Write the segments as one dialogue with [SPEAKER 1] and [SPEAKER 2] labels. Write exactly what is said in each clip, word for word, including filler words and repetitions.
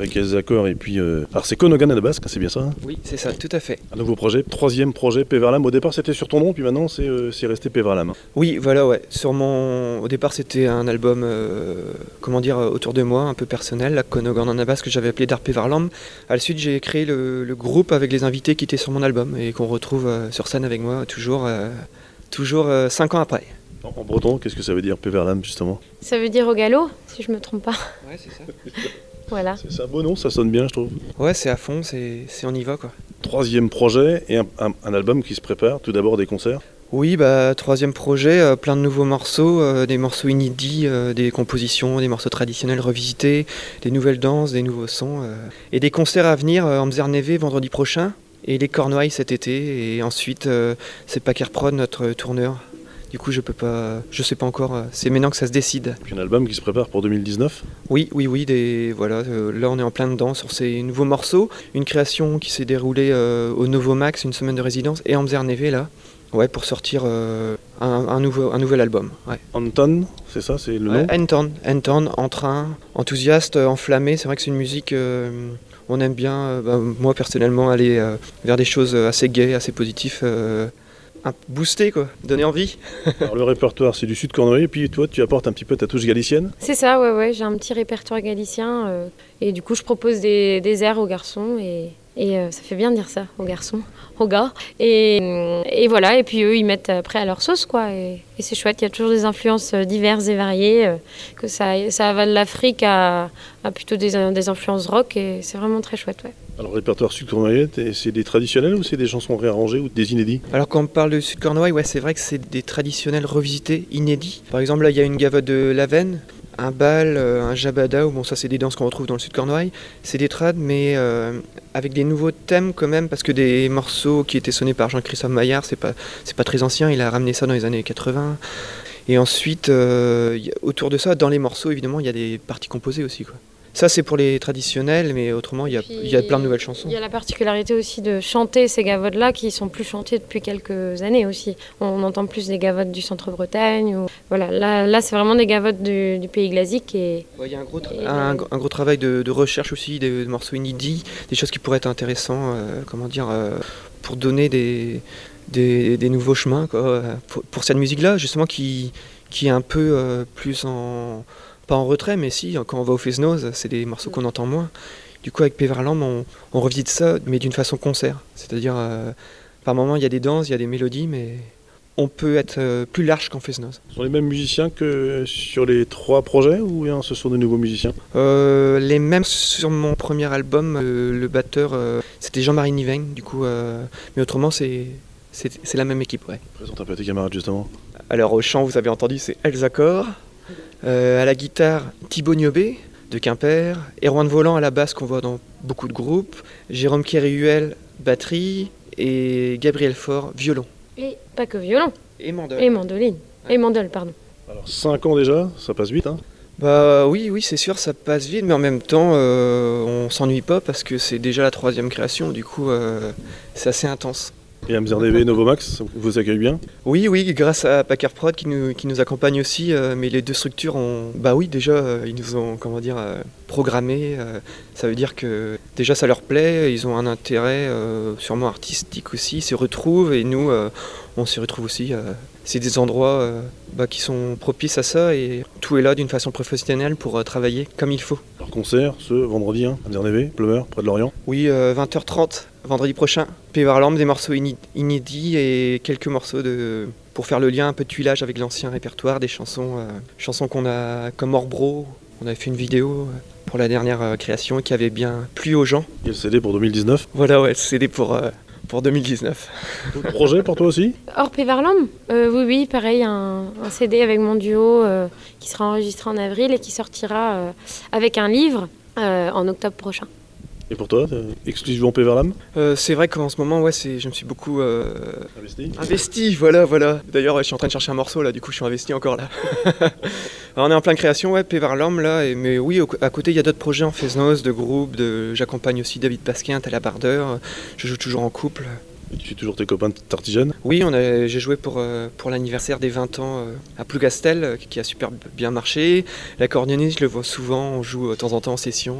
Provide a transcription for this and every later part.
[SPEAKER 1] avec Elzacor et puis... Euh... Alors c'est Konogan à la basse, c'est bien ça hein?
[SPEAKER 2] Oui, c'est ça, tout à fait.
[SPEAKER 1] Un nouveau projet, troisième projet, Peverlam. Au départ c'était sur ton nom, puis maintenant c'est euh, c'est resté Peverlam.
[SPEAKER 2] Oui, voilà, ouais. Sur mon... Au départ c'était un album, euh, comment dire, autour de moi, un peu personnel, la Konogan à la basse, que j'avais appelé Dark Peverlam. À la suite j'ai créé le, le groupe avec les invités qui étaient sur mon album et qu'on retrouve euh, sur scène avec moi toujours, euh, toujours euh, cinq ans après.
[SPEAKER 1] En breton, qu'est-ce que ça veut dire, Peverlam, justement?
[SPEAKER 3] Ça veut dire au galop, si je me trompe pas.
[SPEAKER 2] Ouais, c'est ça.
[SPEAKER 3] Voilà.
[SPEAKER 1] C'est un beau nom, ça sonne bien, je trouve.
[SPEAKER 2] Ouais, c'est à fond, c'est on y va, quoi.
[SPEAKER 1] Troisième projet et un, un, un album qui se prépare, tout d'abord des concerts.
[SPEAKER 2] Oui, bah, troisième projet, euh, plein de nouveaux morceaux, euh, des morceaux inédits, euh, des compositions, des morceaux traditionnels revisités, des nouvelles danses, des nouveaux sons, euh, et des concerts à venir euh, en Mzerneve vendredi prochain, et les Cornouailles cet été, et ensuite euh, c'est Packer-Prod, notre tourneur. Du coup, je peux pas, je sais pas encore. C'est maintenant que ça se décide.
[SPEAKER 1] Puis un album qui se prépare pour deux mille dix-neuf.
[SPEAKER 2] Oui, oui, oui. Des, voilà. Euh, là, on est en plein dedans sur ces nouveaux morceaux. Une création qui s'est déroulée euh, au Novo Max, une semaine de résidence, et en Mzerneve là. Ouais, pour sortir euh, un, un nouveau, un nouvel album. Ouais.
[SPEAKER 1] Anton, c'est ça, c'est le nom.
[SPEAKER 2] Ouais, Anton, Anton, entrain, enthousiaste, enflammé. C'est vrai que c'est une musique. Euh, on aime bien. Euh, bah, moi personnellement, aller euh, vers des choses assez gaies, assez positives. Euh, Un booster quoi, donner envie.
[SPEAKER 1] Alors le répertoire c'est du Sud Cornouailles et puis toi tu apportes un petit peu ta touche galicienne.
[SPEAKER 3] C'est ça, ouais, ouais, j'ai un petit répertoire galicien euh, et du coup je propose des, des airs aux garçons et, et euh, ça fait bien de dire ça aux garçons, aux gars. Et, et voilà, et puis eux ils mettent après à leur sauce quoi et, et c'est chouette, il y a toujours des influences diverses et variées, euh, que ça, ça va de l'Afrique à, à plutôt des, des influences rock et c'est vraiment très chouette, ouais.
[SPEAKER 1] Alors le répertoire Sud Cornouaillais, c'est des traditionnels ou c'est des chansons réarrangées ou des inédits?
[SPEAKER 2] Alors quand on parle de Sud Cornouailles, ouais, c'est vrai que c'est des traditionnels revisités, inédits. Par exemple là il y a une gavotte de Lavenne, un bal, un jabada, bon ça c'est des danses qu'on retrouve dans le Sud Cornouailles. C'est des trad mais euh, avec des nouveaux thèmes quand même, parce que des morceaux qui étaient sonnés par Jean-Christophe Maillard, c'est pas, c'est pas très ancien, il a ramené ça dans les années quatre-vingts. Et ensuite, euh, autour de ça, dans les morceaux évidemment, il y a des parties composées aussi quoi. Ça, c'est pour les traditionnels, mais autrement, il y a, il y a plein de nouvelles chansons.
[SPEAKER 3] Il y a la particularité aussi de chanter ces gavottes-là qui sont plus chantées depuis quelques années aussi. On entend plus des gavottes du centre-Bretagne. Ou... Voilà, là, là c'est vraiment des gavottes du, du pays glasique. Et...
[SPEAKER 2] Ouais, il y a un gros, tra- un, un gros travail de, de recherche aussi, des, des morceaux inédits, des choses qui pourraient être intéressantes, euh, comment dire, euh, pour donner des, des, des nouveaux chemins quoi, pour, pour cette musique-là, justement, qui, qui est un peu euh, plus en... Pas en retrait, mais si, quand on va au Fesnoz, c'est des morceaux qu'on entend moins. Du coup, avec Peverlam, on, on revisite ça, mais d'une façon concert. C'est-à-dire, euh, par moments, il y a des danses, il y a des mélodies, mais on peut être euh, plus large qu'en Fesnoz.
[SPEAKER 1] Ce sont les mêmes musiciens que sur les trois projets, ou hein, ce sont de nouveaux musiciens?
[SPEAKER 2] euh, Les mêmes sur mon premier album, euh, le batteur, euh, c'était Jean-Marie Niveng, du coup, euh, mais autrement, c'est, c'est, c'est la même équipe, ouais.
[SPEAKER 1] Présente un peu tes camarades, justement.
[SPEAKER 2] Alors, au chant, vous avez entendu, c'est Elzacor. Euh, à la guitare, Thibaut Niobé de Quimper, Erwan Volant à la basse qu'on voit dans beaucoup de groupes, Jérôme Kéréhuel, batterie, et Gabriel Faure, violon.
[SPEAKER 3] Et pas que violon.
[SPEAKER 2] Et mandole.
[SPEAKER 3] Et mandoline. Ouais. Et mandole, pardon.
[SPEAKER 1] Alors cinq ans déjà, ça passe vite hein?
[SPEAKER 2] Bah oui, oui, c'est sûr, ça passe vite, mais en même temps, euh, on s'ennuie pas parce que c'est déjà la troisième création, du coup, euh, c'est assez intense.
[SPEAKER 1] Et à Mzerneve, Novomax, vous accueille bien?
[SPEAKER 2] Oui, oui, grâce à Packer-Prod qui nous, qui nous accompagne aussi, euh, mais les deux structures ont... Bah oui, déjà, euh, ils nous ont, comment dire, euh, programmé, euh, ça veut dire que déjà ça leur plaît, ils ont un intérêt euh, sûrement artistique aussi, ils se retrouvent, et nous, euh, on s'y retrouve aussi. Euh, c'est des endroits euh, bah, qui sont propices à ça, et tout est là d'une façon professionnelle pour euh, travailler comme il faut.
[SPEAKER 1] Alors concert, ce vendredi, hein, à Mzerneve, Plumeur, près de Lorient?
[SPEAKER 2] Oui, euh, vingt heures trente. Vendredi prochain, Peverlam, des morceaux inédits et quelques morceaux de... pour faire le lien, un peu de tuilage avec l'ancien répertoire, des chansons, euh, chansons qu'on a comme Orbro. On avait fait une vidéo pour la dernière euh, création qui avait bien plu aux gens.
[SPEAKER 1] Et le C D pour deux mille dix-neuf?
[SPEAKER 2] Voilà, ouais, le C D pour, euh, pour deux mille dix-neuf.
[SPEAKER 1] D'autres projets pour toi aussi?
[SPEAKER 3] Hors Peverlam euh, Oui, oui, pareil, un, un C D avec mon duo euh, qui sera enregistré en avril et qui sortira euh, avec un livre euh, en octobre prochain.
[SPEAKER 1] Et pour toi, exclusivement Peverlam?
[SPEAKER 2] euh, C'est vrai qu'en ce moment, ouais, c'est, je me suis beaucoup euh,
[SPEAKER 1] investi.
[SPEAKER 2] Investi, voilà, voilà. D'ailleurs, ouais, je suis en train de chercher un morceau là, du coup, je suis investi encore là. Alors, on est en pleine création, ouais, Peverlam là, et, mais oui, au, à côté, il y a d'autres projets en Fesnoz, de groupes. De, j'accompagne aussi David Pasquin, à la bardeur. Je joue toujours en couple.
[SPEAKER 1] Et tu fais toujours tes copains de Tartigène?
[SPEAKER 2] Oui, on a, j'ai joué pour, euh, pour l'anniversaire des vingt ans euh, à Plougastel, euh, qui a super bien marché. L'accordéoniste, je le vois souvent, on joue euh, de temps en temps en session.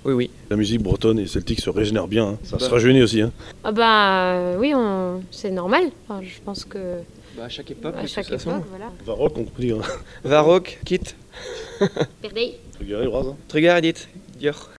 [SPEAKER 2] Oui, oui.
[SPEAKER 1] La musique bretonne et celtique se régénère bien, hein. Ça
[SPEAKER 2] Bah.
[SPEAKER 1] se rajeunit aussi. Hein.
[SPEAKER 3] Ah bah euh, oui, on... c'est normal. Enfin, je pense que
[SPEAKER 2] Bah, à chaque époque,
[SPEAKER 3] à chaque époque, voilà.
[SPEAKER 1] Varrock, on peut dire.
[SPEAKER 2] Varrock, Kit,
[SPEAKER 3] Perdei.
[SPEAKER 1] Regarde, Braz, hein.
[SPEAKER 2] Trugar, Edith, Dior.